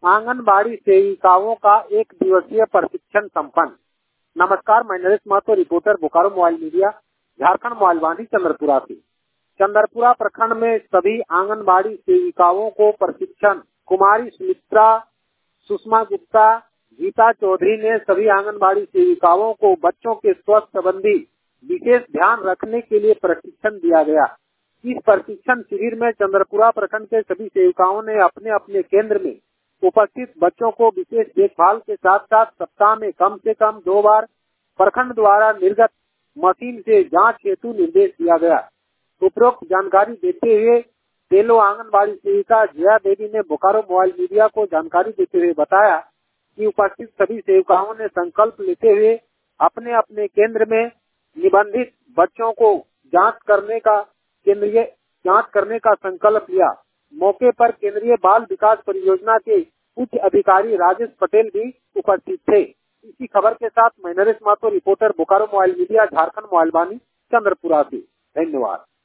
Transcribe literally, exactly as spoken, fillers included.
आंगनबाड़ी सेविकाओं का एक दिवसीय प्रशिक्षण संपन्न। नमस्कार, मैं Naresh Mahato, reporter Bokaro mobile media, Jharkhand mobile वाणी चंद्रपुरा से। चंद्रपुरा प्रखंड में सभी आंगनबाड़ी सेविकाओं को प्रशिक्षण। कुमारी सुमित्रा, सुषमा गुप्ता, गीता चौधरी ने सभी आंगनबाड़ी सेविकाओं को बच्चों के स्वास्थ्य संबंधी विशेष ध्यान रखने के लिए प्रशिक्षण दिया गया। इस प्रशिक्षण शिविर में चंद्रपुरा प्रखंड के सभी सेविकाओं ने अपने अपने केंद्र में उपस्थित बच्चों को विशेष देखभाल के साथ साथ सप्ताह में कम से कम दो बार प्रखंड द्वारा निर्गत मशीन से जांच हेतु निर्देश दिया गया। उपरोक्त जानकारी देते हुए तेलो आंगनबाड़ी सेविका जया देवी ने बोकारो मोबाइल मीडिया को जानकारी देते हुए बताया कि उपस्थित सभी सेविकाओं ने संकल्प लेते हुए अपने अपने केंद्र में निबंधित बच्चों को जांच करने का केंद्रीय जांच करने का संकल्प लिया। मौके पर केंद्रीय बाल विकास परियोजना के उच्च अधिकारी राजेश पटेल भी उपस्थित थे। इसी खबर के साथ मैं Naresh Mahato, reporter Bokaro mobile media, Jharkhand mobile वाणी चंद्रपुरा से। धन्यवाद।